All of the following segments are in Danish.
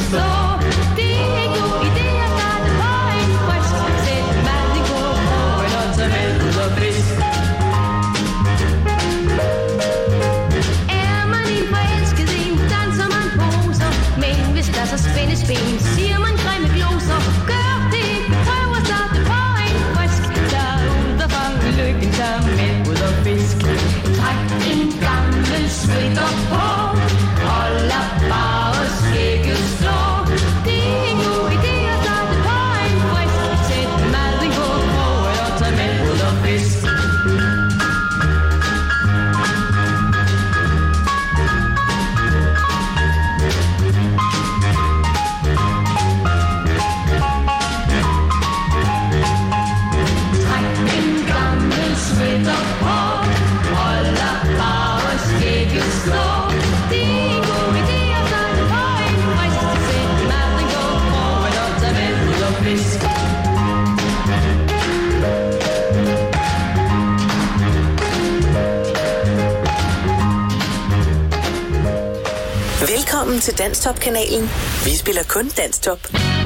slå. Det er en god idé at starte på en frisk. Sæt mad i kogeposen og tag med ud og fisk. Er man en forelsket en, danser man poser. Men hvis der så spændes ben, siger man grimme gloser. Gør det ikke, prøv at starte på en frisk. Tag ud og fang lykken, tag med ud og fisk. Træk en gammel sweater på, og lad bare skægget slå. Det er en god idé at starte på en frisk. Sæt maden på kogeposen og tag med ud og fisk. Velkommen til Danstop-kanalen. Vi spiller kun Danstop.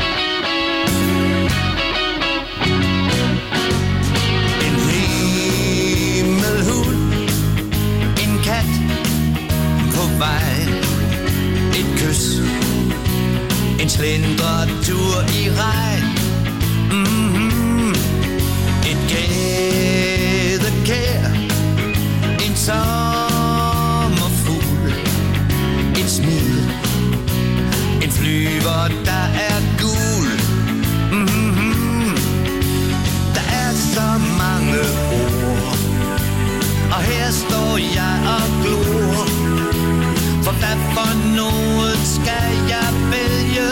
En himmelhund, en kat på vej, et kys, en slendretur i regn, et gædekær, en sommerfugl, et smil, en flyver, der er gul. Der er så mange ord, og her står jeg og glor. For hvad for noget skal jeg vælge?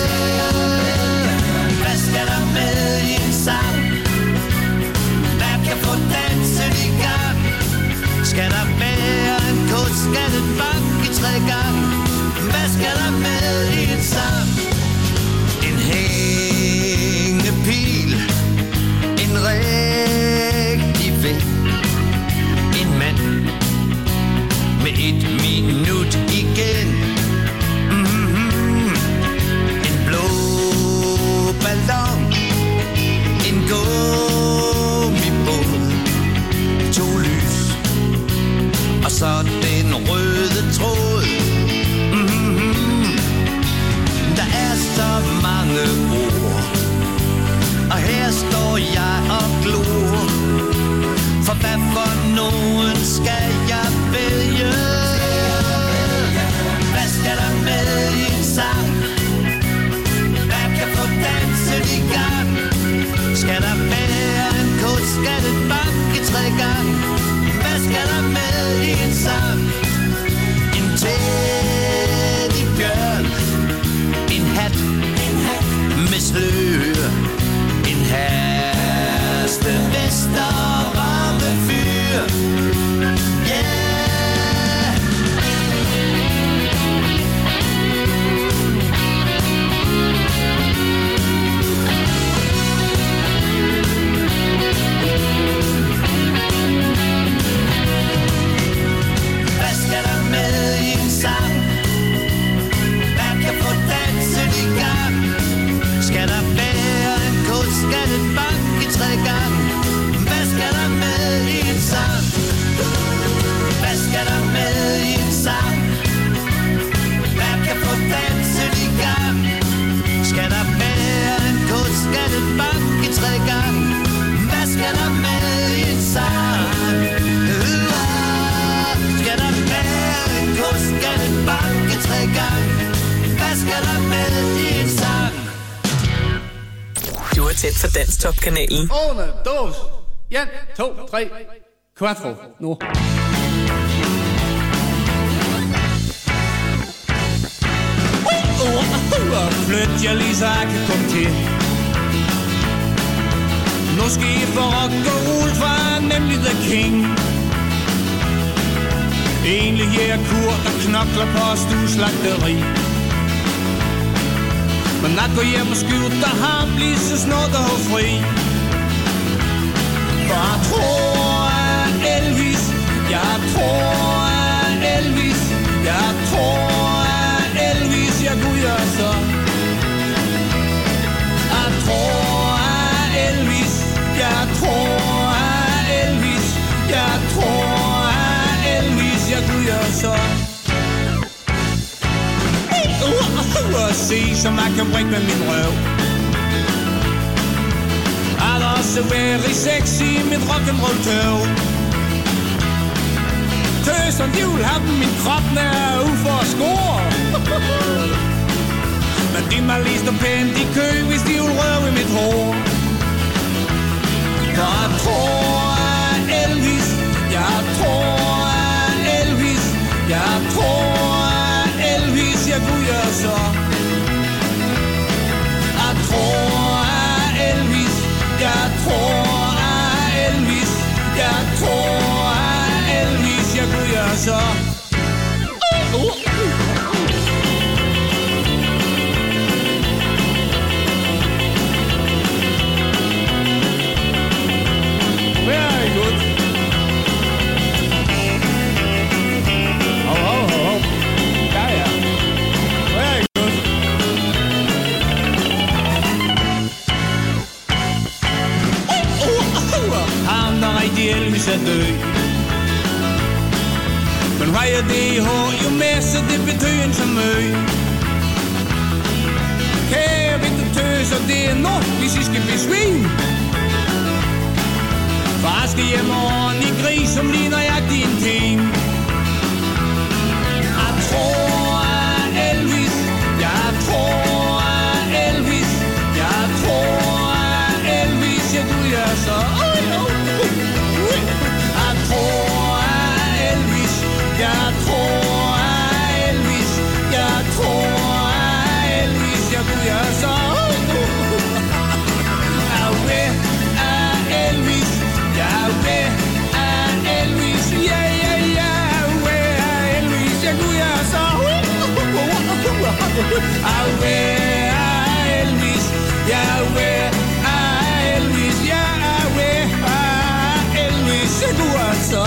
Hvad skal der med i en sang? Hvad kan få dansen i gang? Skal der være en kurs, skal det banke 3 gange? Hvad skal der med i en sang? En hængepil, en rigtig ven, en mand med 1 minut igen. En blå ballon, en gummibåd, 2 lys, og så den røde tråd. Der er så mange ord, og her står jeg og glor. For hvad for nogen skal jeg vælge? Hvad skal der med i en sang? Hvad kan få dansen i gang? Skal der være en kurs, skal det banke 3 gange? Hvad skal der med i en sang? En teddybjørn, en hat med slør, en hestevest og varme fyr. Yeah! Hvad skal der med i en sang? Hvad kan få dansen i gang? Skal der være en kurs, skal det banke 3 gange? Hvad skal der med i en sang? Hvad skal der med i en sang? Hvad kan få dansen i gang? Skal der være en kurs, skal det banke 3 gange? Hvad skal der med i en sang? Skal der være en kurs, skal det banke 3 gange? Hvad skal der med i en sang? Du er tæt for Danstop-kanalen. 1, 2, 3, 4, nu. Flyt jer lige, så jeg kan komme til. Nu skal I få rock og roll, for jeg er nemlig the king. Egentlig er Kurt, der knokler på stueslagteri. Men at gå hjem og skjute ham lige så snart der er fri. For jeg tror at Elvis, jeg tror at Elvis, jeg tror at Elvis, jeg kunne gøre så. at se, som man kan brække med min røv. Er der også very sexy i mit rock'n'roll-tøv. Tøser, de vil have dem, min krop nær ud for at score. Men de må lige stå pænt i kø, hvis de vil røve i mit hår. For jeg tror at Elvis, jeg tror at Elvis, jeg tror at Elvis, jeg kunne gøre så. Jeg tror at Elvis, jeg tror at Elvis, jeg tror at Elvis, jeg kunne gøre så. Very good. Oh. Ja. Very good. Ham der rigtig Elvis er død. Men hvad er det i hår? Jo masse det betyder en så møg. Kære vinter tøser, det er nok, hvis I skal besvime. Far skal hjem over i gris, som ligner jeg din ting. Jeg tror at Elvis, jeg tror at Elvis, jeg tror at Elvis, jeg kunne gøre så. Jeg tror at Elvis, jeg tror at Elvis, jeg tror at Elvis, jeg kunne gøre så. Elvis, jeg vil af Elvis, ja, Elvis, jeg kunne gøre så. Jeg vil af Elvis, jeg vil af Elvis, jeg vil af Elvis, jeg kunne gøre så.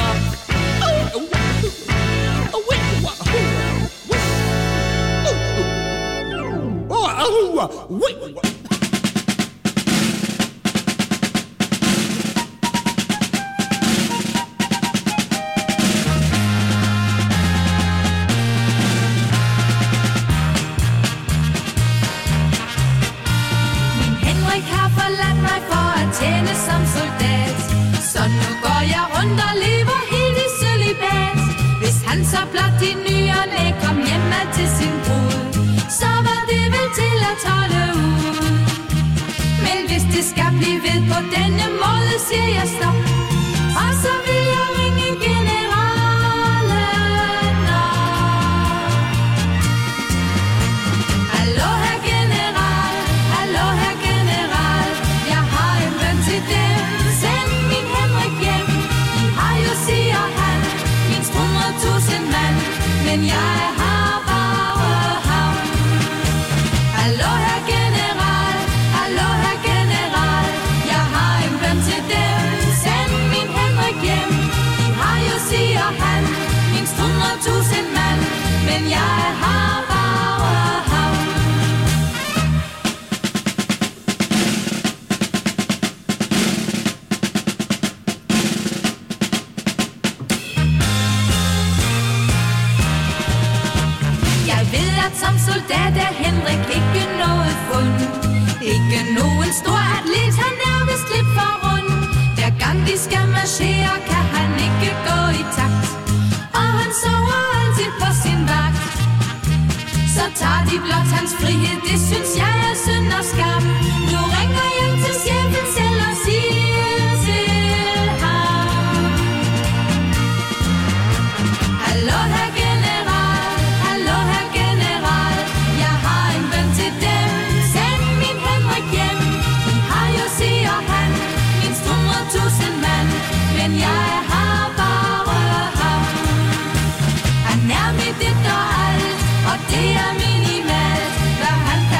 Det er minimalt, hvad han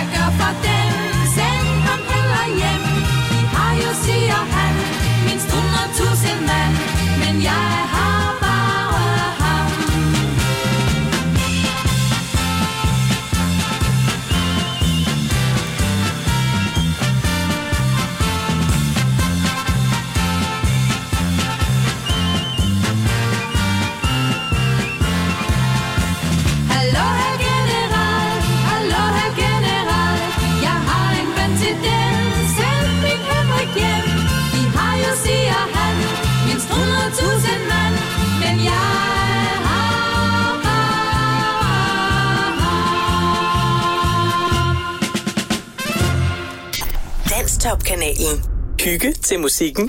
Top-kanalen. Hygge til musikken.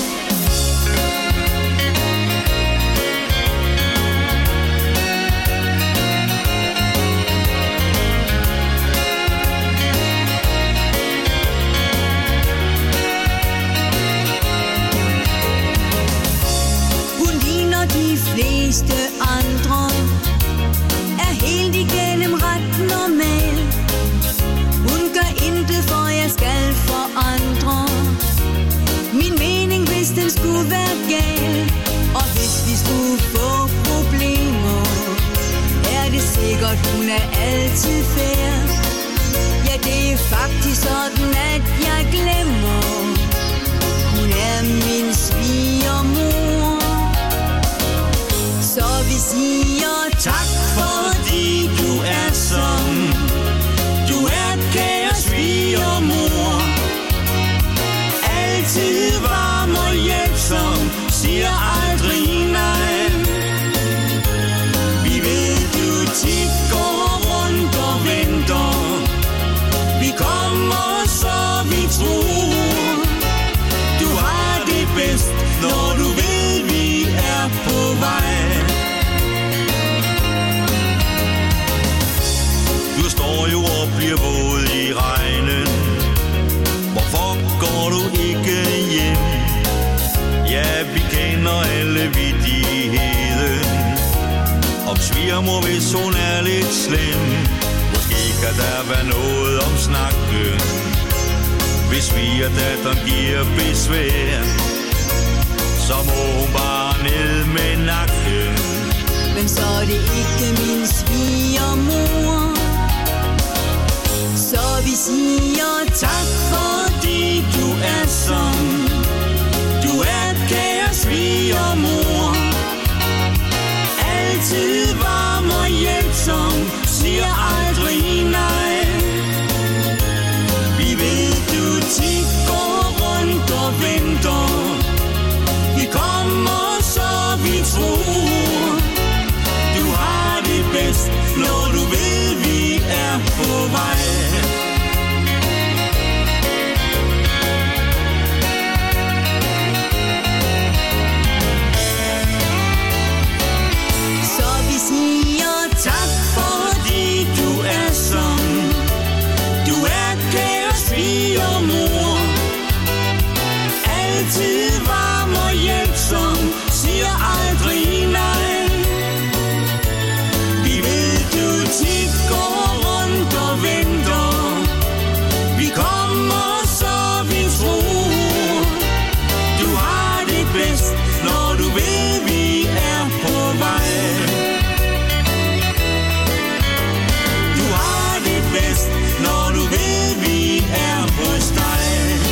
Fleste andre er helt igennem ret normal. Hun gør intet, for jeg skal forandre min mening, hvis den skulle være gal. Og hvis vi skulle få problemer, er det sikkert, hun er altid fair. Ja, det er faktisk sådan, at jeg glemmer, hun er min svigermor. Så vi siger tak, fordi du er som du er, kære svigermor. Altid varm og hjælpsom, siger aldrig nej. Vi ved, du tit går rundt og venter. Vi kommer, så vi tror. Du har det bedst, når du ved, vi er på vej. Står jo og bliver våd i regnen. Hvorfor går du ikke hjem? Ja, vi kender alle vittigheden om svigermor, hvis hun er lidt slem. Måske kan der være noget om snakken, hvis svigerdatteren giver besvær. Så må hun bare ned med nakken. Men så er det ikke min svigermor. Så vi siger tak, fordi du er som du er, kære svigermor. Altid varm og hjælpsom, siger aldrig nej. Vi ved, du tit går rundt og venter. Vi kommer, så vi tror. Du har det bedst, når du ved, vi er på vej. Tak, fordi du er som du er, kære svigermor. Altid varm og hjælpsom, siger aldrig nej. Vi ved, du tit går rundt og venter. Vi kommer, så vi tror. Du har det bedst, når du ved, vi er på vej. Når du ved, vi er hos dig.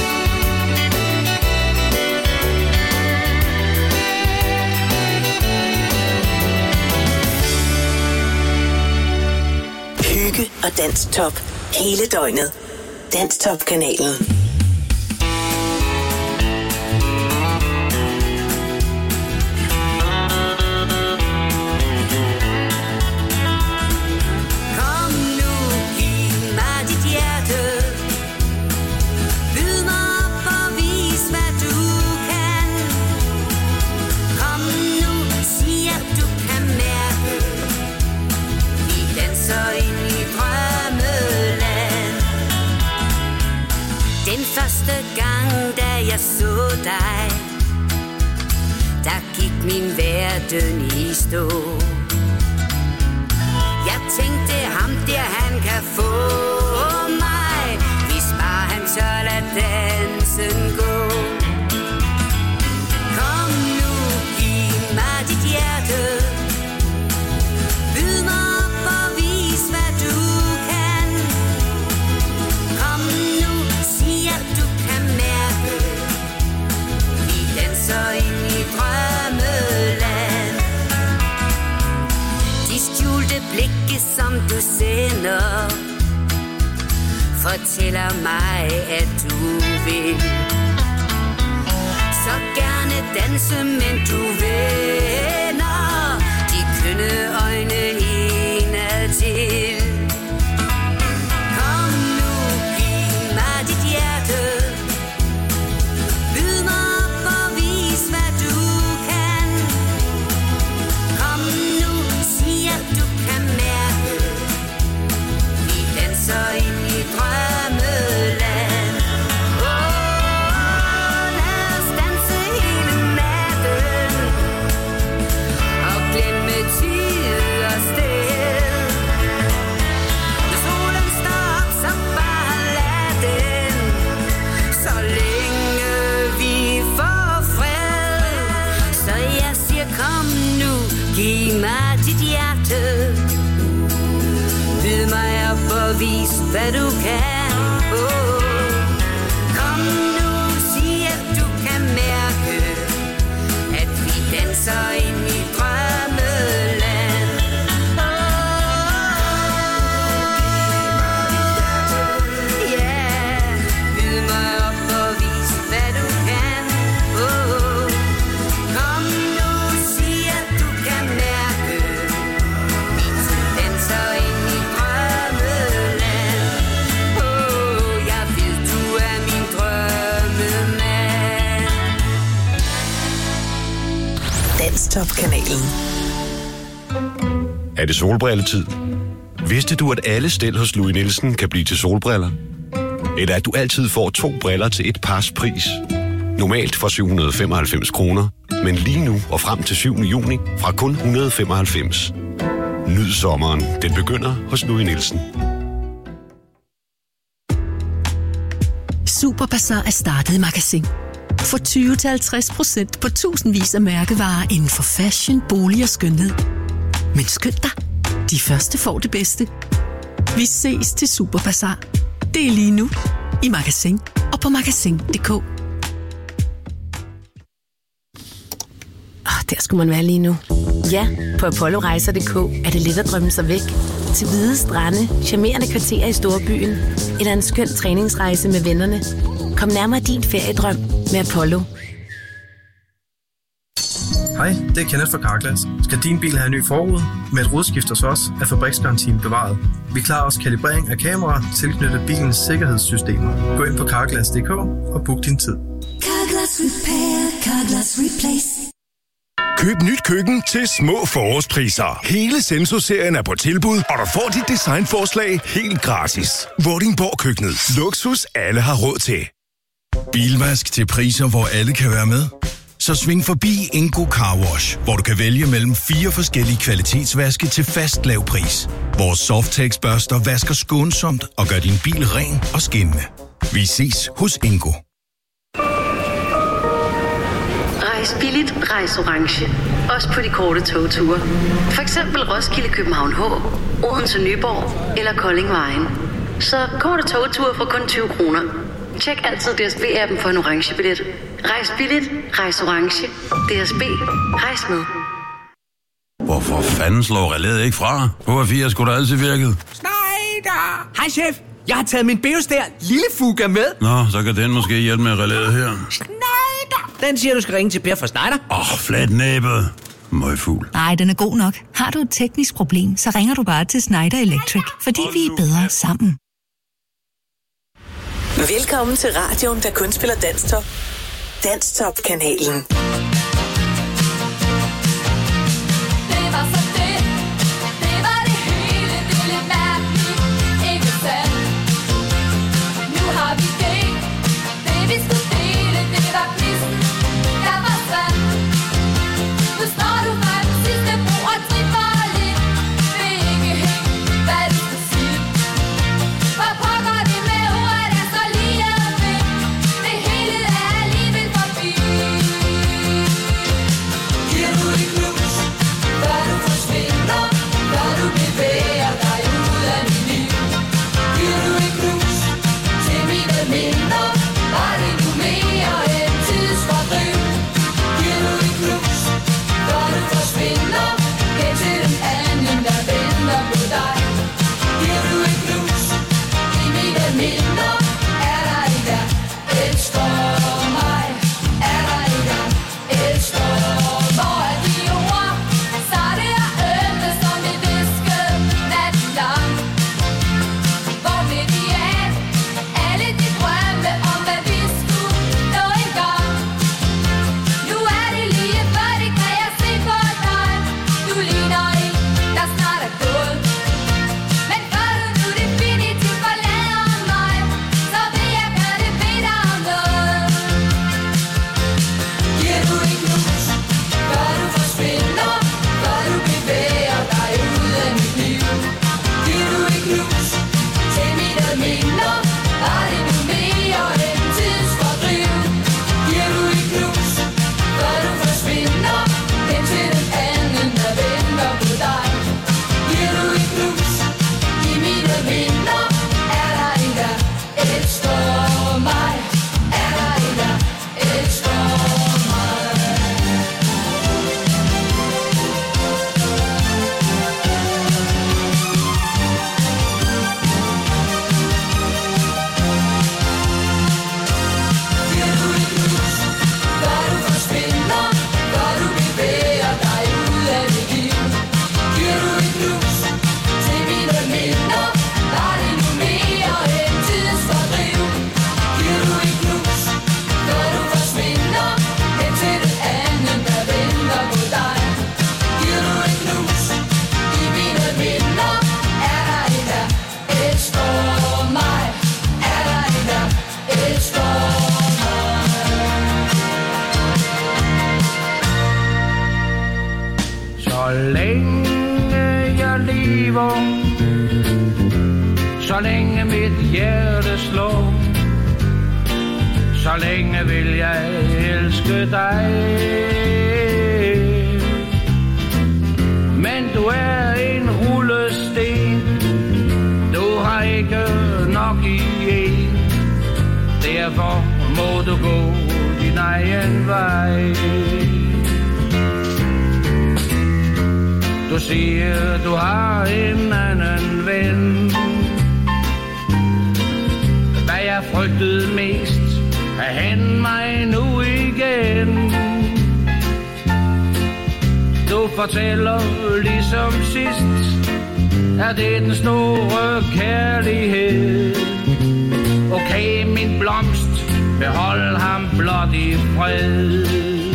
Hygge og Dansk Top. Hele døgnet. Dansk Top-kanalen. Første gang, da jeg så dig, der gik min verden i stå. Jeg tænkte, ham der, han kan få mig, hvis bare han tør lade dansen gå. Kom nu, giv mig dit hjerte. Byd mig op og vis, hvad du kan. Kom nu, sig at du kan mærke. Vi danser ind i drømmeland. De skjulte blikke, som du sender, fortæller mig, at du vil så gerne danse, men du vender de kønne øjne indad til. Kom nu, giv mig dit hjerte. du kan. Kom nu, sig at du kan mærke, at vi danser ind i drømmeland. Ja, byd mig op og vis hvad du kan. Kom nu, sig at du kan mærke, vi danser ind i drømmeland. Jeg ved du er min drømmemand. Danstop-kanalen. Er det solbrilletid? Vidste du, at alle stel hos Louis Nielsen kan blive til solbriller? Eller at du altid får 2 briller til et pars pris? Normalt for 795 kroner, men lige nu og frem til 7. juni fra kun 195. Nyd sommeren. Den begynder hos Louis Nielsen. Superbazar er startet i Magasin. Få 20-50% på tusindvis af mærkevarer inden for fashion, bolig og skønhed. Men skynd dig, de første får det bedste. Vi ses til Superbazar. Det er lige nu i Magasin og på magasin.dk. Der skulle man være lige nu. Ja, på apollorejser.dk er det let at drømme sig væk. Til hvide strande, charmerende kvarterer i storbyen eller en skøn træningsrejse med vennerne. Kom nærmere din feriedrøm med Apollo. Hej, det er Kenneth fra Carglass. Skal din bil have en ny forrude? Med et rodskift hos os er fabriksgarantien bevaret. Vi klarer også kalibrering af kameraer tilknyttet bilens sikkerhedssystemer. Gå ind på carglass.dk og book din tid. Carglass Repair, Carglass Replace. Køb nyt køkken til små forårspriser. Hele Senso-serien er på tilbud, og du får dit designforslag helt gratis. Vordingborg Køkkenet. Luksus alle har råd til. Bilvask til priser, hvor alle kan være med. Så sving forbi Ingo Car Wash, hvor du kan vælge mellem 4 forskellige kvalitetsvaske til fast lav pris. Vores Softex-børster vasker skånsomt og gør din bil ren og skinnende. Vi ses hos Ingo. Rejs billigt, rejs orange. Også på de korte togture. For eksempel Roskilde, København H, Odense, Nyborg eller Kolding Vejen. Så korte togture for kun 20 kroner. Tjek altid DSB-appen for en orange billet. Rejs billigt, rejs orange. DSB, rejs med. Hvorfor fanden slår relæet ikke fra? HR4 skulle da altid virket. Schneider! Hej chef, jeg har taget min Beostær lille Fuga med. Nå, så kan den måske hjælpe med relæet her. Schneider! Den siger, du skal ringe til Per fra Schneider. Flat næbet. Møgfugl. Nej, den er god nok. Har du et teknisk problem, så ringer du bare til Schneider Electric, fordi vi er bedre sammen. Velkommen til radioen, der kun spiller Danstop. Danstop-kanalen. hjerte slå. Så længe vil jeg elske dig. Men du er en rullesten, du har ikke nok i en. Derfor må du gå din egen vej. Du siger, du har en anden ven. Hvad jeg frygtede mest, er han mig nu igen. Du fortæller ligesom sidst, at det er den store kærlighed. Okay, min blomst, behold ham blot i fred.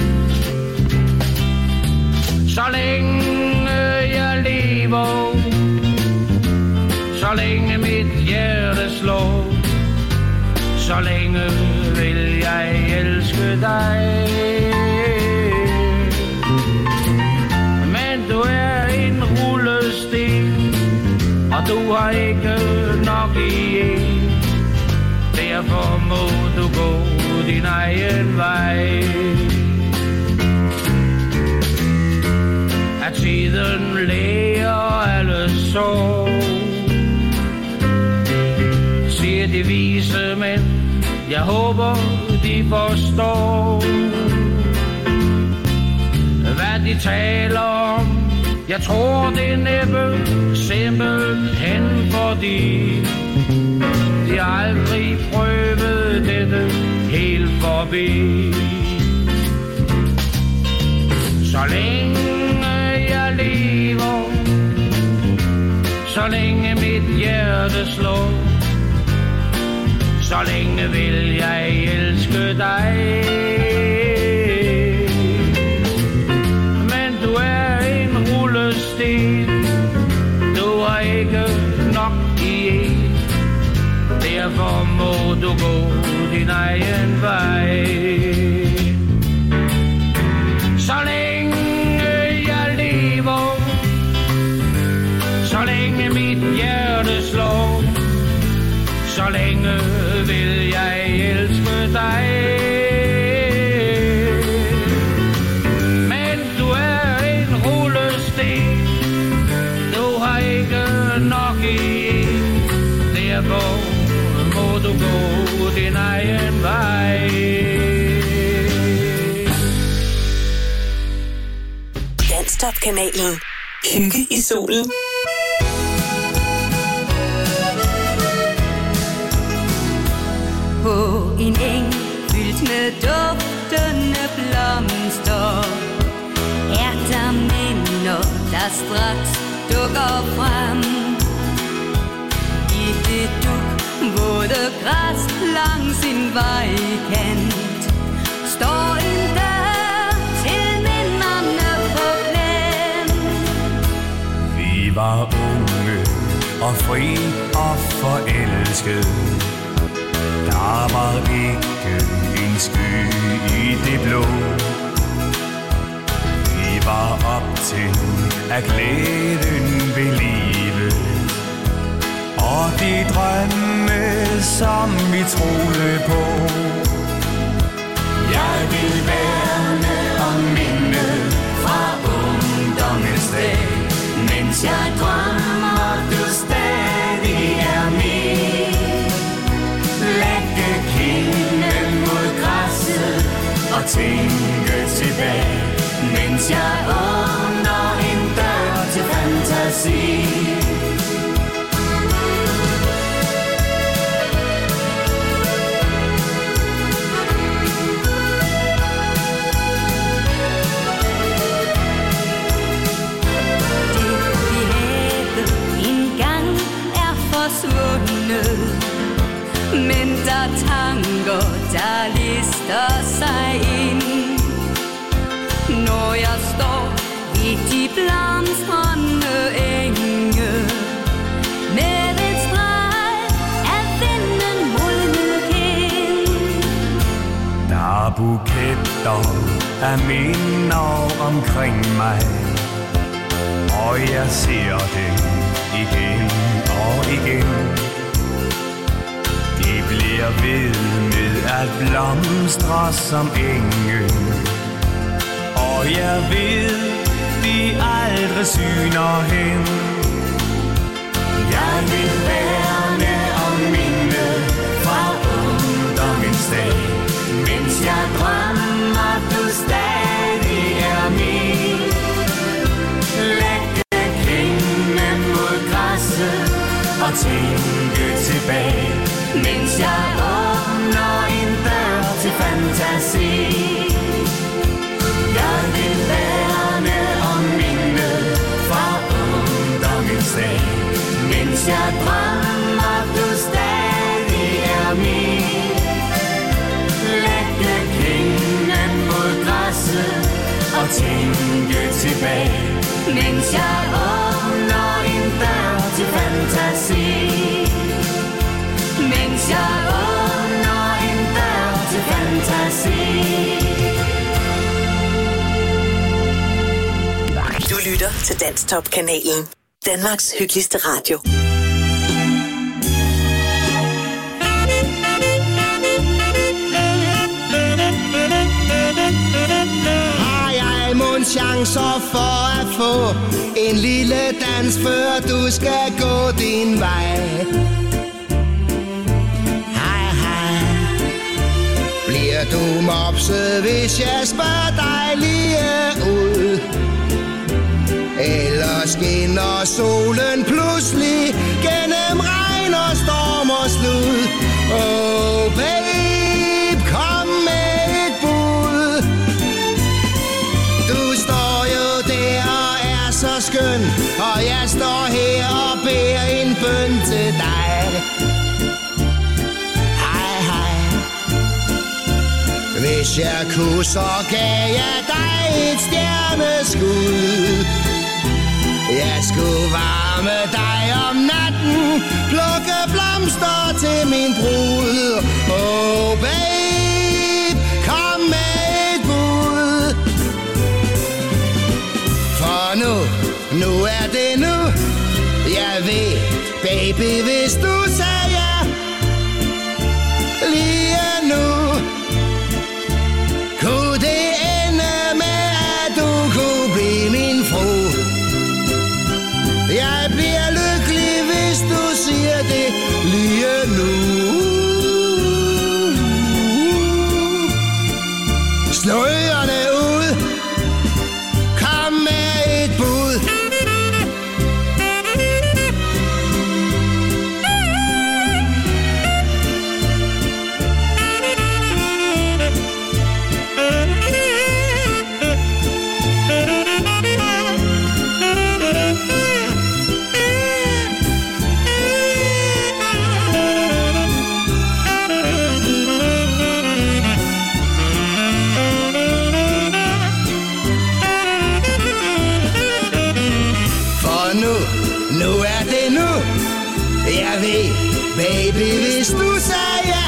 Så længe jeg lever, så længe mit hjerte slår, så længe vil jeg elske dig. Men du er en rullesten, og du har ikke nok i en. Derfor må du gå din egen vej. At tiden læger alle sår, siger de vise mænd. Jeg håber de forstår, hvad de taler om. Jeg tror det er næppe simpelthen fordi de aldrig prøvede dette helt forbi. Så længe jeg lever, så længe mit hjerte slår, så længe vil jeg elske dig. Men du er en rullesten, du har ikke nok i en. Derfor må du gå din egen vej. Så længe jeg lever, så længe mit hjerte slår, så længe vil jeg elske dig. Men du er en rullesten, du har ikke nok i en. Derfor må du gå din egen vej. Danstop-kanalen. Hygge i solen. På en eng fyldt med duftende blomster er der minder, der straks dukker frem. I det duk våde græs langs sin vejkant står en dør til minderne på klem. Vi var unge og fri og forelskede. Der var ikke en sky i det blå. Vi var op til at glæden ved livet og de drømme, som vi troede på. Jeg vil værne om mindet fra ungdommens dag, mens jeg drømmer, du stadig er min. Lægge kinden mod græsset og tænke tilbage, mens jeg åbner en dør til fantasi. Det vi havde engang er forsvundet, men der tanker, der lister sig ind. Når jeg står i de blomstrende enge med et streg af vinden modnet kind. Der er buketter af minder omkring mig, og jeg ser det igen og igen. bliver ved med at blomstre som engen. Og jeg ved, de aldrig syner hen. Jeg vil værne om mindet fra ungdommens dag, mens jeg drømmer, du stadig er min. Lægge kingen mod græsset og tænke tilbage, mens jeg åbner en dør til fantasi. Jeg vil værne om mindet fra ungdommens dag, mens jeg drømmer, du stadig er min. Lægge kingen mod græsset og tænke tilbage, mens jeg åbner en dør til fantasi. Mens jeg åbner en dør til fantasi. Du lytter til Dansk Top-kanalen. Danmarks hyggeligste radio. Har jeg mon chancer for at få en lille dans, før du skal gå din vej? Bliver du mopset, hvis jeg spørger dig lige ud? Eller skinner solen pludselig gennem regn og storm og slud? Oh babe, kom med et bud. Du står jo der og er så skøn, og jeg står her og beder en bøn til dig. Hvis jeg kunne, så gav jeg dig et stjerneskud. Jeg skulle varme dig om natten, plukke blomster til min brud. Oh babe, kom med et bud. For nu er det nu. Jeg ved, baby, hvis du sagde ja lige nu, kunne det ende med, at du kunne blive min fru. Jeg bliver lykkelig, hvis du siger det lige nu. Slå ørerne ud. Kom med et bud. Nu er det nu. Jeg ved, baby, hvis du sagde ja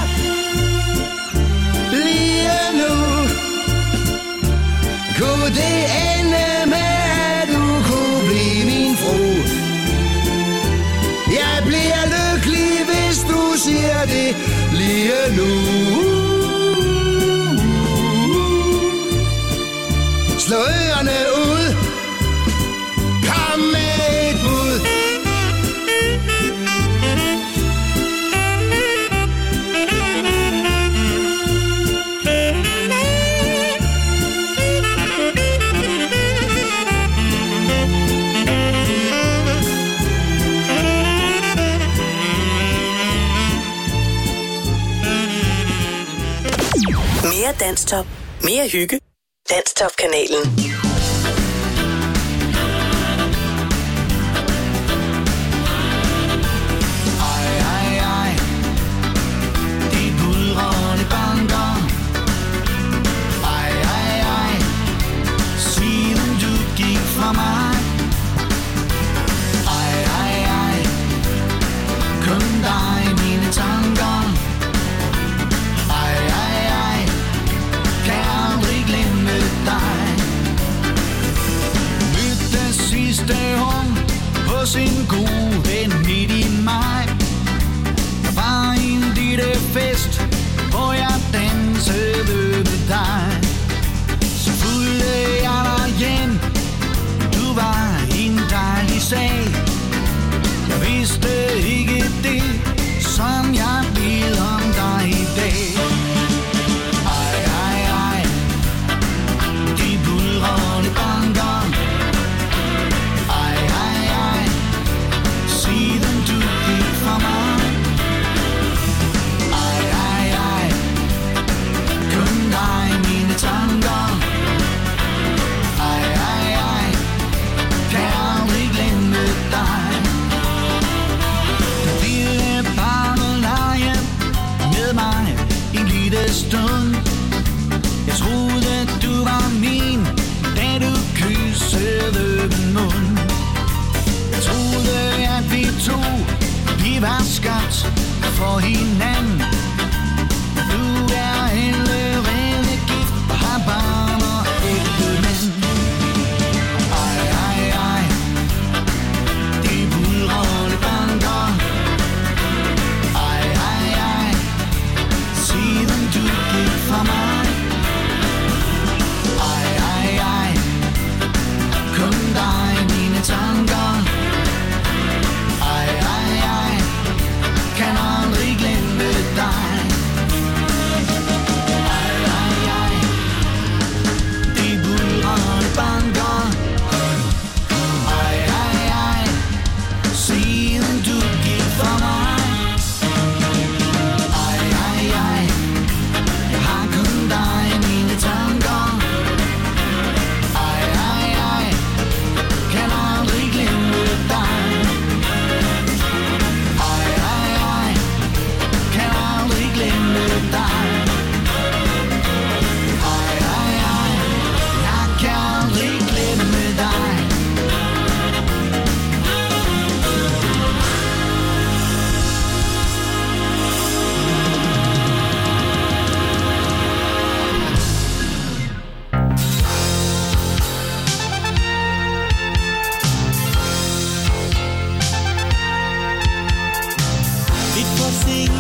lige nu, kunne det ende med, at du kunne blive min fru. Jeg bliver lykkelig, hvis du siger det lige nu. Slå ørerne ud. Kom med et bud. Mere Dansk Top. Mere hygge. Dansk Top-kanalen.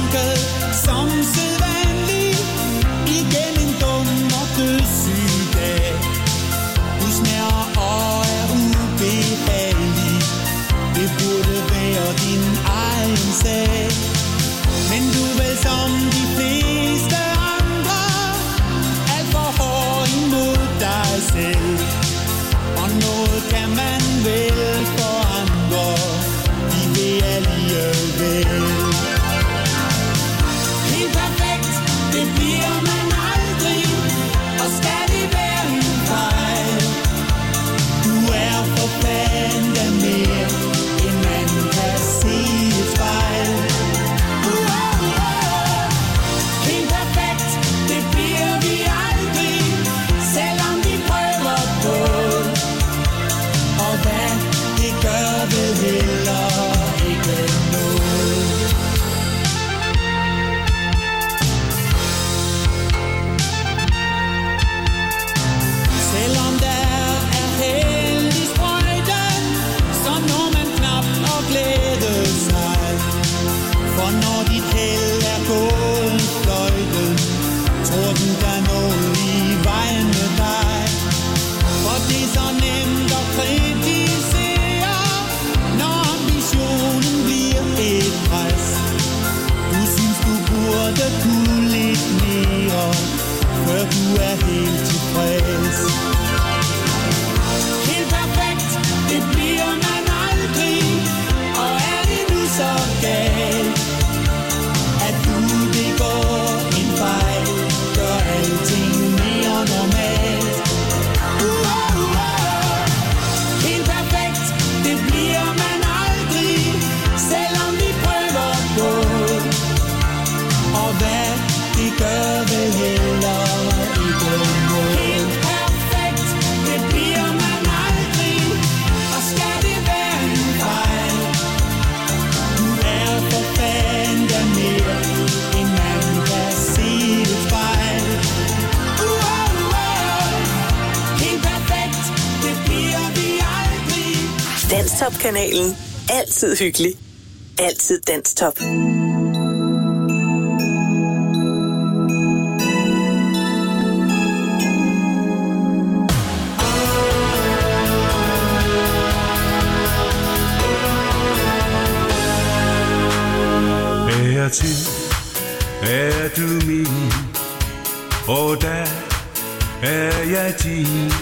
tanke som sædvanlig. Igen en dum og dødssyg dag. Du snerrer og er ubehagelig. Det burde være din egen sag. Men du vel som de fleste andre alt for hård imod dig selv. Og noget kan man vel forandre, de vil alligevel. Helt perfekt, det bliver man aldrig, og skal det være en fejl. Du er for fanden mere, end man kan se et spejl. Helt perfekt, det bliver vi aldrig, selvom vi prøver på. Og hvad, det gør vel heller ikke noget. Selvom der er held i sprøjten, så når man knap og glæde sig. For når dit held er gået fløjten, tror den der noget i vejen med dig. For det er så nemt at kritisere, når ambitionen bliver et pres. Du synes du burde kunne lidt mere, før du er helt tilfreds. Helt perfekt, det bliver man aldrig, og er det nu så galt, at du begår en fejl, gør alting mere normalt. Helt perfekt, det bliver man aldrig, selvom vi prøver på. Og hvad, det gør vel heller ikke noget. Helt perfekt, det bliver man aldrig, og skal det være en fejl. Du er for fanden mere, end man kan se et spejl. Helt perfekt, det bliver vi aldrig. Danstop-kanalen. Altid hyggelig. Altid Danstop. Til er du min, og der er jeg din.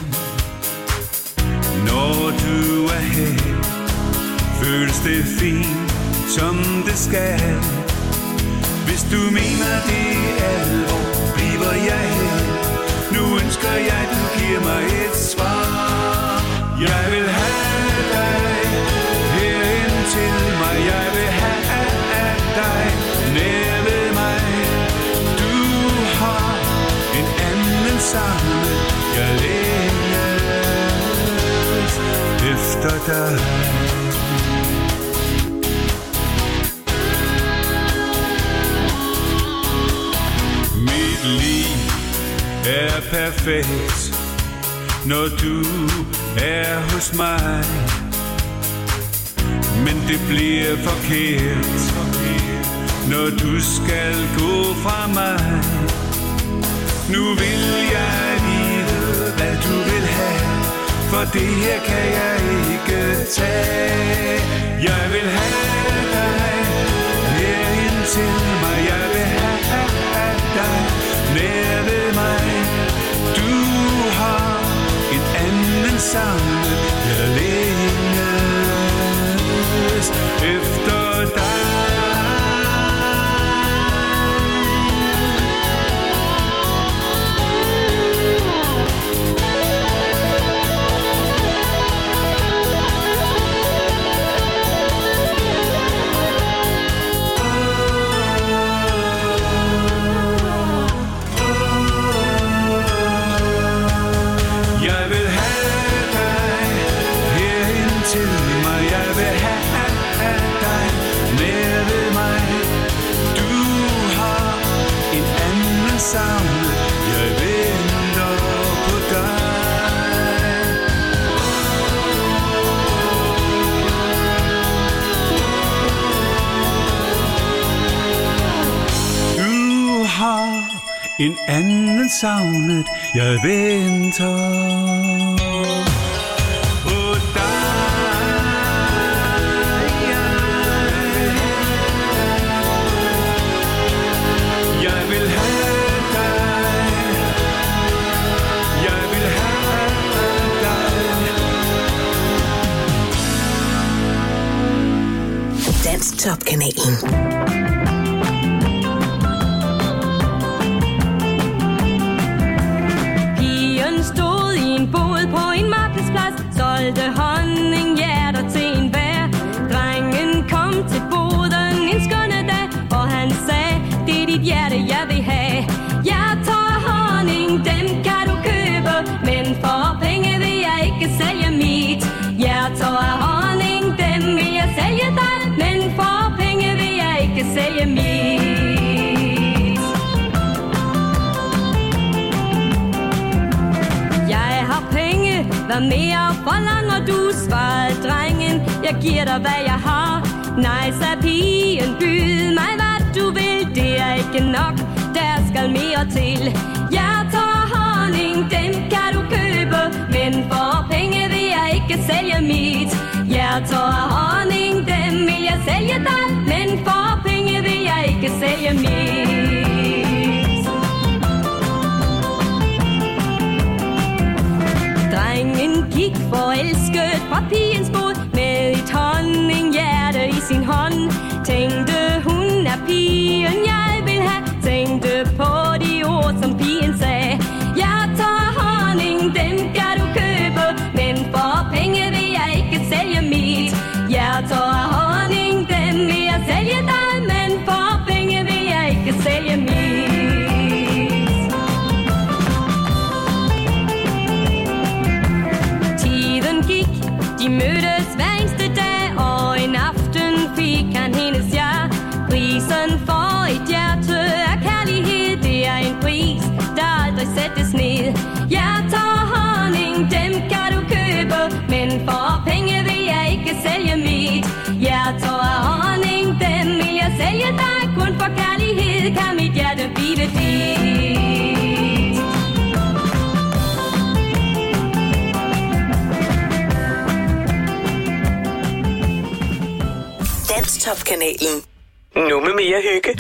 Når du er her, føles det fint, som det skal. Hvis du mener det alvor, bliver jeg her. Nu ønsker jeg, du giver mig et svar. Jeg vil have dig herind til mig. Jeg vil have dig nær ved mig. Du har en anden sammen. Jeg længes efter dig. Mit liv er perfekt, når du er hos mig. Men det bliver forkert, når du skal gå fra mig. Nu vil jeg vide, hvad du vil have, for det her kan jeg ikke tage. Jeg vil have dig herind til mig. Jeg vil have dig nær ved mig. Du har en anden sammen. Jeg længes efter dig. til mig. Jeg vil have dig en anden savnet, jeg venter på dig. Jeg vil have dig, jeg vil have dig. Dansk Top-kanalen. Stod i en bod på en markedsplads, solgte honninghjerter til en bær. Drengen kom til boden en skønne dag, og han sagde, det er dit hjerte, jeg vil have. Jeg tager honning, dem kan du købe, men for penge vil jeg ikke sælge mit. Jeg tager honning, dem vil jeg sælge dig, men for penge vil jeg ikke sælge mit. Hvad mere forlanger du, svarede drengen, jeg giver dig hvad jeg har. Nej, sagde pigen, byd mig hvad du vil, det er ikke nok, der skal mere til. Jeg tager honning, dem kan du købe, men for penge vil jeg ikke sælge mit. Jeg tager honning, dem vil jeg sælge dig, men for penge vil jeg ikke sælge mit. Drengen gik forelsket fra pigens bod med et honninghjerte i sin hånd. Tænkte hun er pigen jeg vil have, tænkte på de ord som pigen sagde. Jeg tager honning, dem kan du købe, men for penge vil jeg ikke sælge mit. Jeg tager honning, dem vil jeg sælge dig, men for penge vil jeg ikke sælge mit. De mødtes hver eneste dag, og en aften fik han hendes ja. Prisen for et hjerte af kærlighed, det er en pris, der aldrig sættes ned. Jeg tager honning, dem kan du købe, men for penge vil jeg ikke sælge mit. Jeg tager honning, dem vil jeg sælge dig, kun for kærlighed kan mit hjerte blive dit. Top-kanalen. Nu med mere hygge.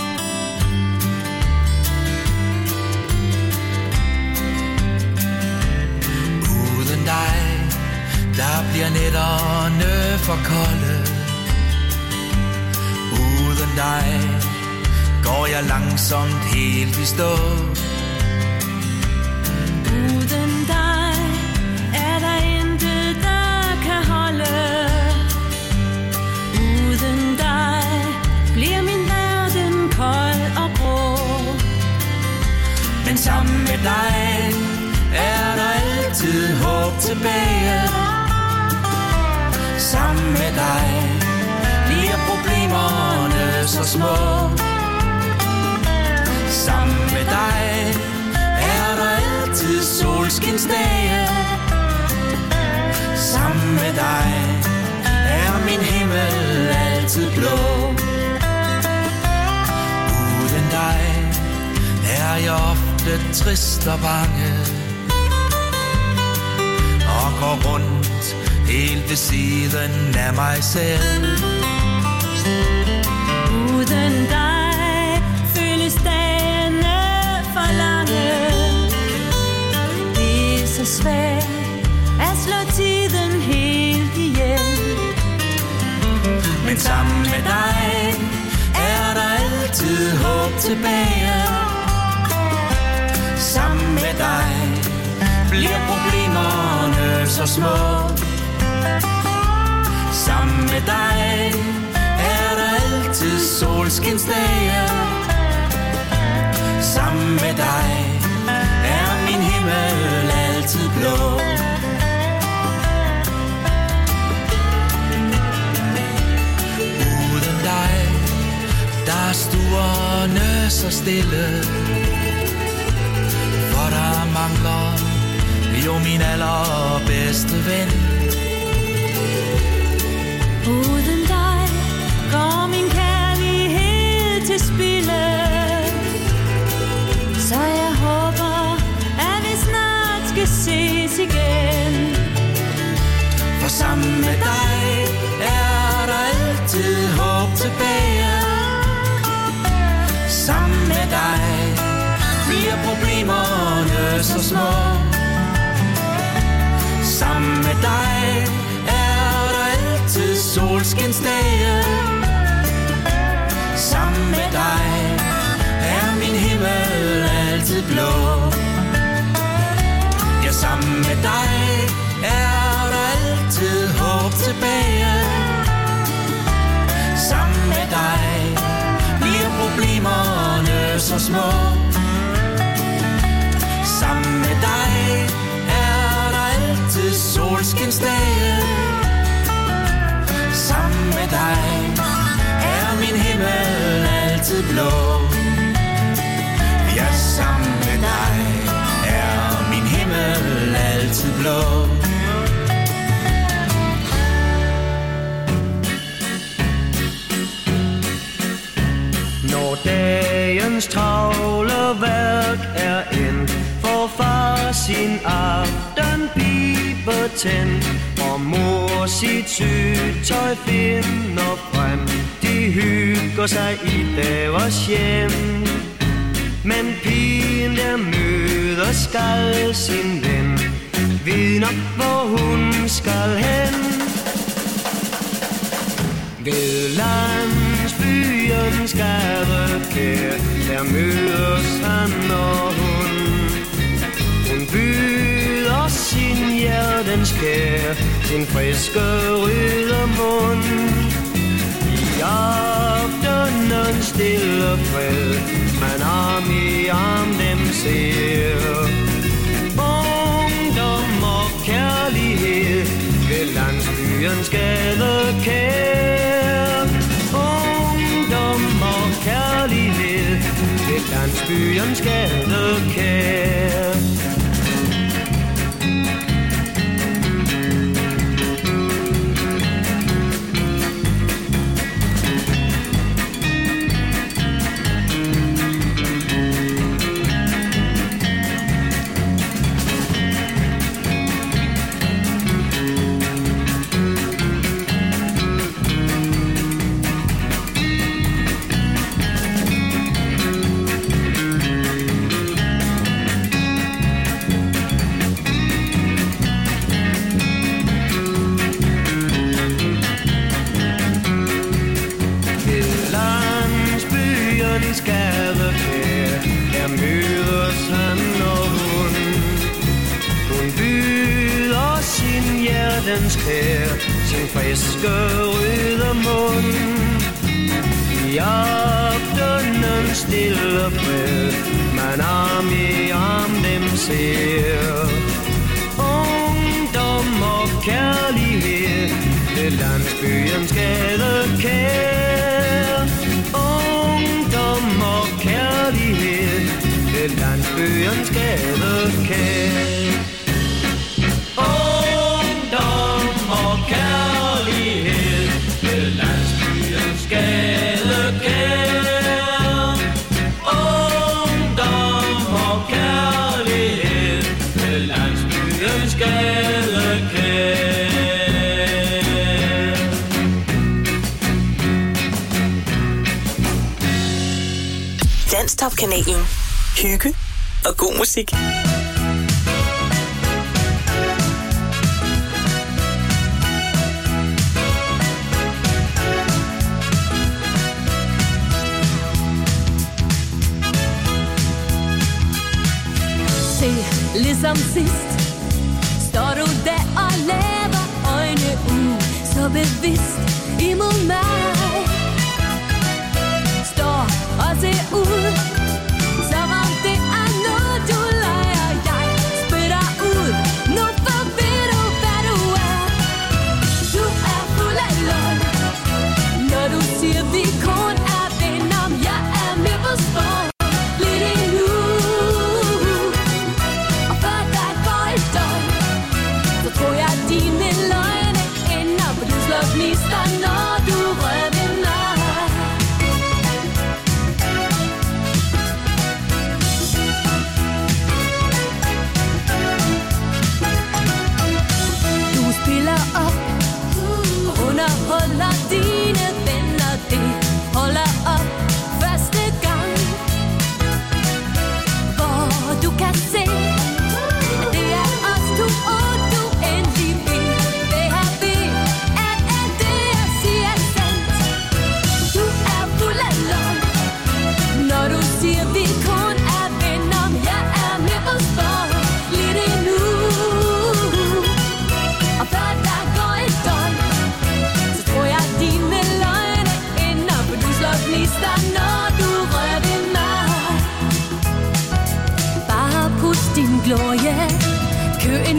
Uden dig, der bliver nætterne for kolde. Uden dig, går jeg langsomt helt i stå. Uden dig, er der intet, der kan holde. Uden dig bliver min verden kold og grå. Men sammen med dig er der altid håb tilbage. Sammen med dig bliver problemerne så små. Sammen med dig er der altid solskinsdage. Sammen med dig er min himmel altid blå. Uden dig er jeg ofte trist og bange, og går rundt helt ved siden af mig selv. Uden dig føles dagene for lange. Det er så svært at slå tiden helt ihjel. Men sammen med dig er der altid håb tilbage. Sammen med dig bliver problemerne så små. Sammen med dig er der altid solskinsdage. Sammen med dig er min himmel altid blå. Uden dig, der er stuerne så stille. For der mangler jo min allerbedste ven. Uden dig går min kærlighed til spilde. ses igen. For sammen med dig er der altid håb tilbage. Sammen med dig bliver problemerne så små. Sammen med dig er der altid solskinsdage. Sammen med dig er min himmel altid blå. Ja, sammen med dig er der altid håb tilbage. Sammen med dig bliver problemerne så små. Sammen med dig er der altid solskinsdage. Sammen med dig er min himmel altid blå. Ja, sammen med dig er min himmel altid blå. Når dagens travle værk er endt, får far sin aftenpibe tændt, og mor sit sygtøj finder frem. De hygger sig i deres hjem, men pigen der møder skal sin ven, vidner hvor hun skal hen. Ved landsbyens gadekær, der mødes han og hun. Hun byder sin hjertens kær, sin friske røde mund. I aftenen stille fred, man arm i arm dem ser. Ungdom og kærlighed ved landsbyens gadekær. Ungdom og kærlighed ved landsbyens gadekær. Sin friske røde mund. I aftenen stille fred, man arm i arm dem ser. Ungdom og kærlighed ved landsbyens gadekær. Ungdom og kærlighed ved landsbyens gadekær. Kærlighed ved landsbyens gadekær. Ungdom og kærlighed ved landsbyens gadekær. Danstop-kanalen. Hygge og god musik. Ligesom sidst står du der og laver øjne ud, så bevidst imod mig. Står og ser ud, som om det er noget du leger. Jeg spytter ud, nu for ved du hvad du er. Du er fuld af løgn, når du siger vi kun er venner. Jeg er med på sport.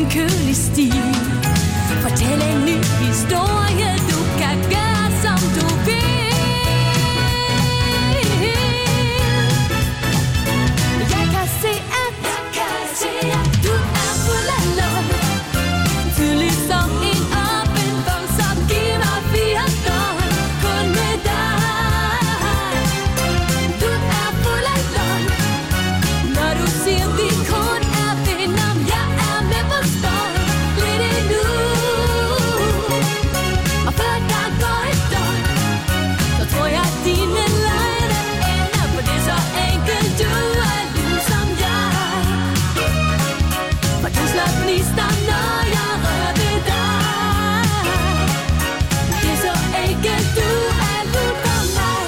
en kølig stil. Fortæl en ny historie, du kan gøre som du vil. Jeg kan se, at du er fuld af løgn. Tydelig som en åben bog, som giver 4 døgn. Kun med dig. Du er fuld af løgn. Når du siger, vi kun er venner, jeg er med på støj. Lidt endnu. Og før der går et døgn, så tror jeg, at dine løgne ender. For det er så enkelt, du er ligesom jeg. For du slår gnister, når jeg rører ved dig. Det er så enkelt, du er lige for mig.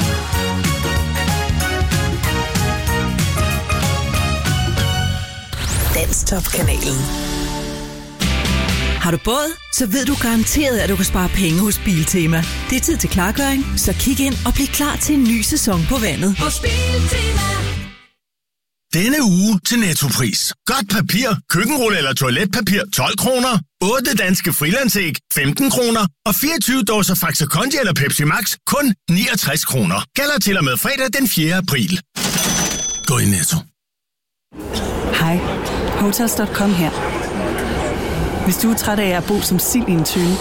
Danstop-kanalen. Har du båd? Så ved du garanteret, at du kan spare penge hos Biltema. Det er tid til klargøring, så kig ind og bliv klar til en ny sæson på vandet. Hos Biltema. Denne uge til Nettopris. Godt papir, køkkenrulle eller toiletpapir 12 kroner. 8 danske frilandsæg 15 kroner. Og 24 dåser Faxe Kondi eller Pepsi Max kun 69 kroner. Gælder til og med fredag den 4. april. Gå i Netto. Hej, Hotels.com her. Hvis du er træt af at bo som sild i en tønde,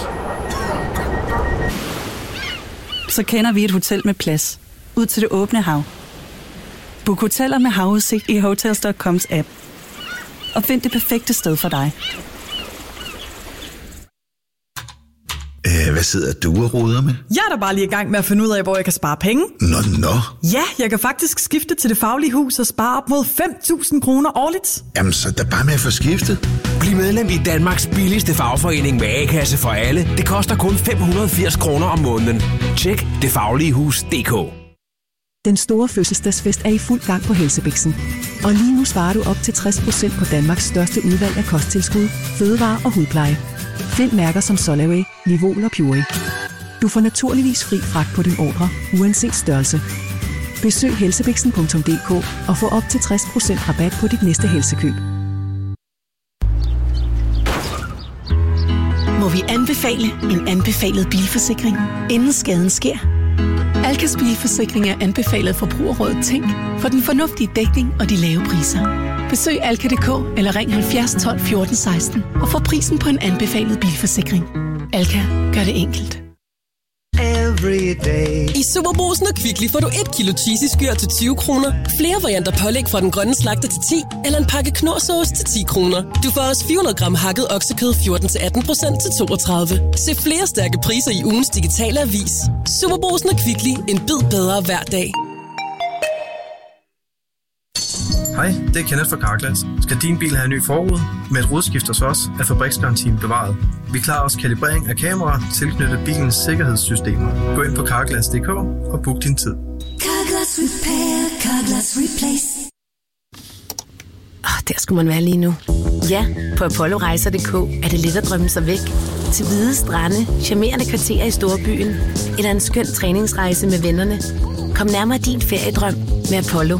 så kender vi et hotel med plads ud til det åbne hav. Book hoteller med havudsigt i Hotels.coms app. Og find det perfekte sted for dig. Hvad sidder du og roder med? Jeg er da bare lige i gang med at finde ud af, hvor jeg kan spare penge. Nå. Ja, jeg kan faktisk skifte til Det Faglige Hus og spare op mod 5.000 kroner årligt. Jamen, så er bare med at få skiftet. Bliv medlem i Danmarks billigste fagforening med A-kasse for alle. Det koster kun 580 kroner om måneden. Tjek detfagligehus.dk. Den store fødselsdagsfest er i fuld gang på Helsebixen. Og lige nu sparer du op til 60% på Danmarks største udvalg af kosttilskud, fødevarer og hudpleje. Find mærker som Solaway, Livol og Puree. Du får naturligvis fri fragt på din ordre, uanset størrelse. Besøg helsebixen.dk og få op til 60% rabat på dit næste helsekøb. Må vi anbefale en anbefalet bilforsikring, inden skaden sker? Alkas bilforsikring er anbefalet Forbrugerrådet Tænk for den fornuftige dækning og de lave priser. Besøg alka.dk eller ring 70 12 14 16 og få prisen på en anbefalet bilforsikring. Alka gør det enkelt. I Superbrugsen og Kvickly får du 1 kilo cheesy skyr til 20 kroner, flere varianter pålæg fra den grønne slagter til 10, eller en pakke knorrsauce til 10 kroner. Du får også 400 gram hakket oksekød 14-18% til 32. Se flere stærke priser i ugens digitale avis. Superbrugsen og Kvickly. En bid bedre hver dag. Hej, det er Kenneth fra Carglass. Skal din bil have en ny forrude? Med et rodskift hos os er fabriksgarantien bevaret. Vi klarer også kalibrering af kameraer tilknyttet bilens sikkerhedssystemer. Gå ind på carglass.dk og book din tid. Carglass Repair, Carglass Replace. Der skulle man være lige nu. Ja, på ApolloRejser.dk er det let at drømme sig væk. Til hvide strande, charmerende kvarterer i storbyen, eller en skøn træningsrejse med vennerne. Kom nærmere din feriedrøm med Apollo.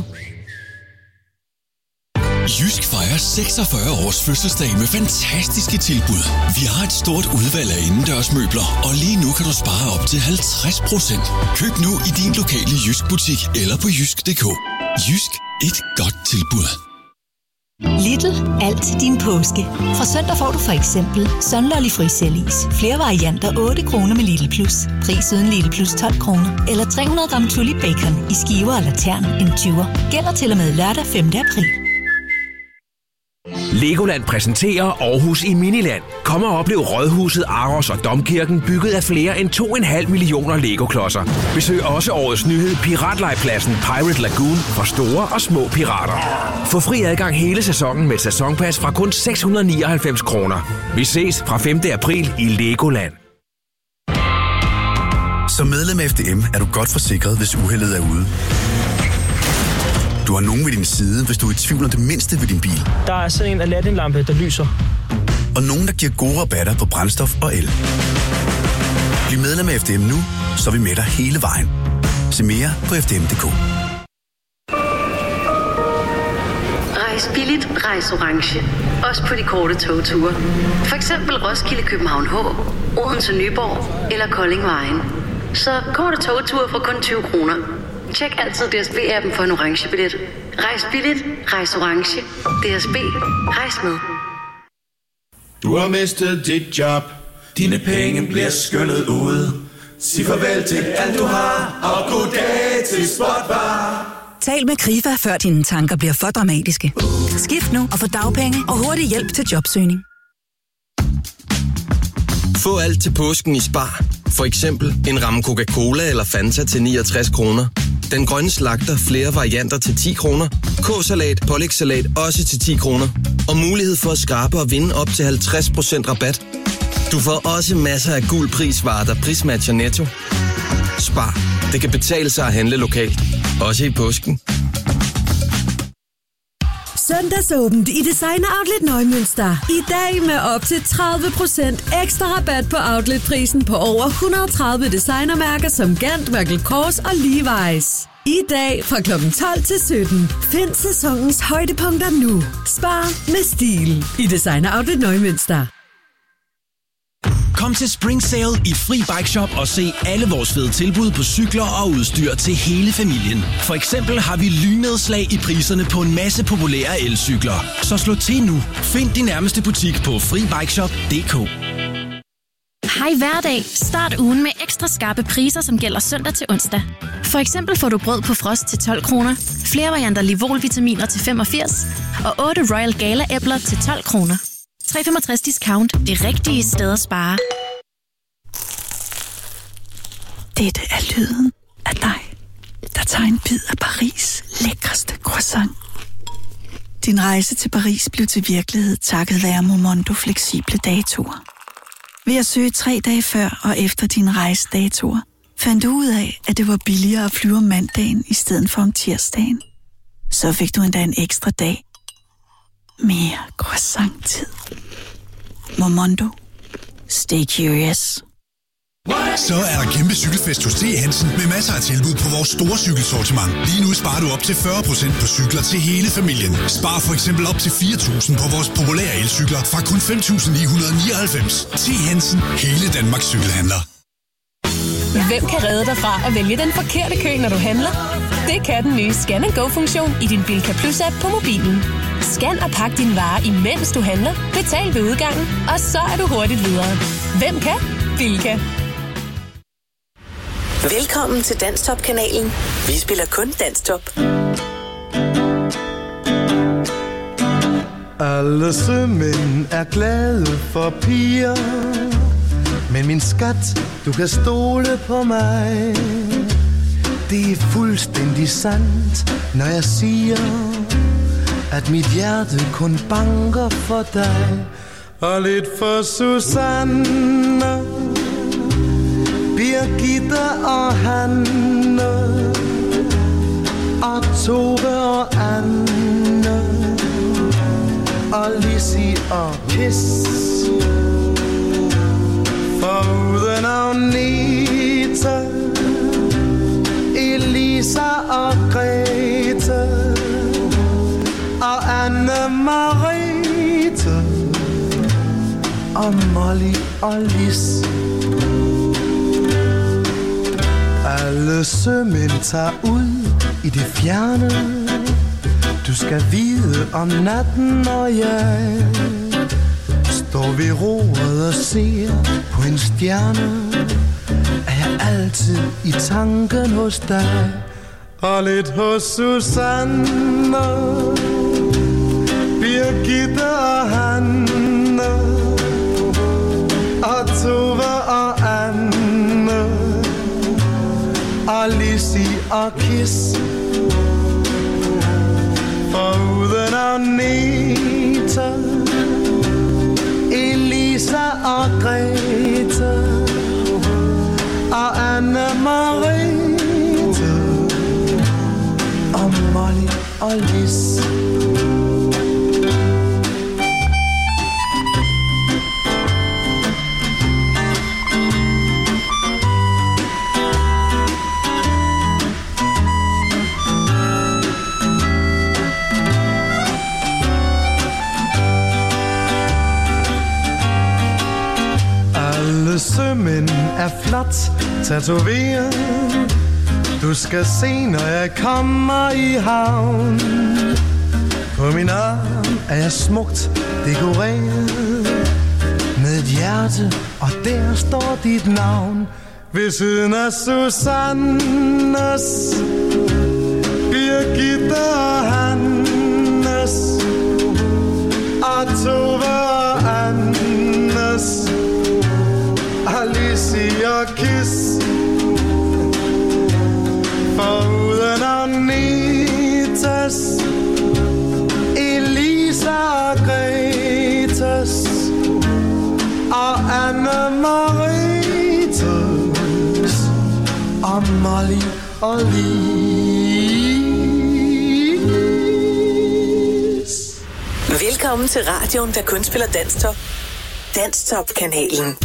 Jysk fejrer 46 års fødselsdag med fantastiske tilbud. Vi har et stort udvalg af indendørsmøbler, og lige nu kan du spare op til 50%. Køb nu i din lokale Jysk butik eller på jysk.dk. Jysk, et godt tilbud. Lidl, alt til din påske. Fra søndag får du for eksempel Sunlolly Frisellis. Flere varianter 8 kroner med Lidl Plus. Pris uden Lidl Plus 12 kroner. Eller 300 gram Tulip Bacon i skiver eller tern, en 20'er. Gælder til og med lørdag 5. april. Legoland præsenterer Aarhus i Miniland. Kom og oplev Rådhuset, Aros og Domkirken bygget af flere end 2,5 millioner Lego-klodser. Besøg også årets nyhed Piratlejpladsen Pirate Lagoon for store og små pirater. Få fri adgang hele sæsonen med et sæsonpas fra kun 699 kroner. Vi ses fra 5. april i Legoland. Som medlem af FDM er du godt forsikret, hvis uheldet er ude. Du har nogen ved din side, hvis du er i tvivl om det mindste ved din bil. Der er sådan en Aladdin-lampe, der lyser. Og nogen, der giver gode rabatter på brændstof og el. Bliv medlem af FDM nu, så er vi med dig hele vejen. Se mere på fdm.dk. Rejs billigt, rejs orange. Også på de korte togture. For eksempel Roskilde, København H, Odense, Nyborg eller Kolding Vejen. Så korte togture for kun 20 kroner. Tjek altid DSB-appen for en orange billet. Rejs billigt, rejs orange. DSB, rejs med. Du har mistet dit job. Dine penge bliver skyllet ud. Sig farvel til alt du har, og goddag til Spotbar. Tal med Krifa, før dine tanker bliver for dramatiske. Skift nu og få dagpenge og hurtig hjælp til jobsøgning. Få alt til påsken i Spar. For eksempel en ramme Coca-Cola eller Fanta til 69 kroner. Den grønne slagter flere varianter til 10 kroner. K-salat, pålægssalat også til 10 kroner. Og mulighed for at skrabe og vinde op til 50% rabat. Du får også masser af gul prisvarer, der prismatcher Netto. Spar. Det kan betale sig at handle lokalt. Også i påsken. Søndagsåbent i Designer Outlet Neumünster. I dag med op til 30% ekstra rabat på outletprisen på over 130 designermærker som Gant, Michael Kors og Levi's. I dag fra kl. 12 til 17. Find sæsonens højdepunkter nu. Spar med stil i Designer Outlet Neumünster. Kom til Spring Sale i Fri Bike Shop og se alle vores fede tilbud på cykler og udstyr til hele familien. For eksempel har vi lynedslag i priserne på en masse populære elcykler. Så slå til nu. Find din nærmeste butik på FriBikeShop.dk. Hej hverdag. Start ugen med ekstra skarpe priser, som gælder søndag til onsdag. For eksempel får du brød på frost til 12 kroner, flere varianter Livol-vitaminer til 85 og 8 Royal Gala-æbler til 12 kroner. 365 discount. Det rigtige sted at spare. Dette er lyden af dig, der tager en bid af Paris' lækreste croissant. Din rejse til Paris blev til virkelighed takket være Momondo fleksible datoer. Ved at søge 3 dage før og efter din rejsedatoer, fandt du ud af, at det var billigere at flyve om mandagen i stedet for om tirsdagen. Så fik du endda en ekstra dag. Mere croissant-tid. Momondo. Stay curious. Så er der kæmpe cykelfest hos T. Hansen med masser af tilbud på vores store cykelsortiment. Lige nu sparer du op til 40% på cykler til hele familien. Spar for eksempel op til 4.000 på vores populære elcykler fra kun 5.999. T. Hansen. Hele Danmarks cykelhandler. Hvem kan redde dig fra at vælge den forkerte kø, når du handler? Det kan den nye Scan & Go-funktion i din Bilka Plus-app på mobilen. Scan og pak dine varer, imens du handler. Betal ved udgangen, og så er du hurtigt videre. Hvem kan? Bilka. Velkommen til Danstop-kanalen. Vi spiller kun Danstop. Alle sømænd er glade for piger, men min skat, du kan stole på mig. Det er fuldstændig sandt, når jeg siger, at mit hjerte kun banker for dig. Og lidt for Susanne, Birgitte og Hanne, og Tove og Anne, og Lissi og Kiss. Foruden Agnete, Elisa og Grete, og Anne-Marete, og Molly og Lis. Alle sømænd tager ud i det fjerne. Du skal vide om natten, når jeg står ved roret og ser på en stjerne, er jeg altid i tanken hos dig. Og lidt hos Susanne, Birgitte og Hanne, og Tove og Anne, og Lissi og Kiss. Foruden Agnete, Elisa og Grete, og Anne-Marete, og Molly og Lis. men er flot tatoveret. Du skal se, når jeg kommer i havn. På min arm er jeg smukt dekoreret med et hjerte, og der står dit navn. Ved siden af Susannes, Birgitte og Hannes, og Tove og Annes, Alice og Kiss. Foruden Agnetas, Elisa og Gretas, og Anne-Maritas, og Molly og Lis. Velkommen til radioen, der kun spiller Danstop. Danstop-kanalen.